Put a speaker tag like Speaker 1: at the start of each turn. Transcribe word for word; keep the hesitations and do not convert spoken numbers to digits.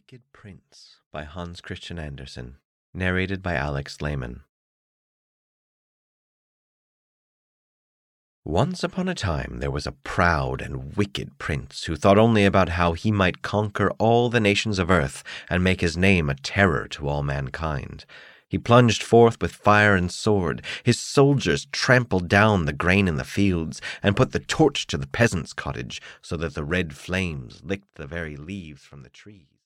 Speaker 1: Wicked Prince by Hans Christian Andersen, narrated by Alex Lehman. Once upon a time there was a proud and wicked prince who thought only about how he might conquer all the nations of earth and make his name a terror to all mankind. He plunged forth with fire and sword. His soldiers trampled down the grain in the fields and put the torch to the peasant's cottage so that the red flames licked the very leaves from the trees.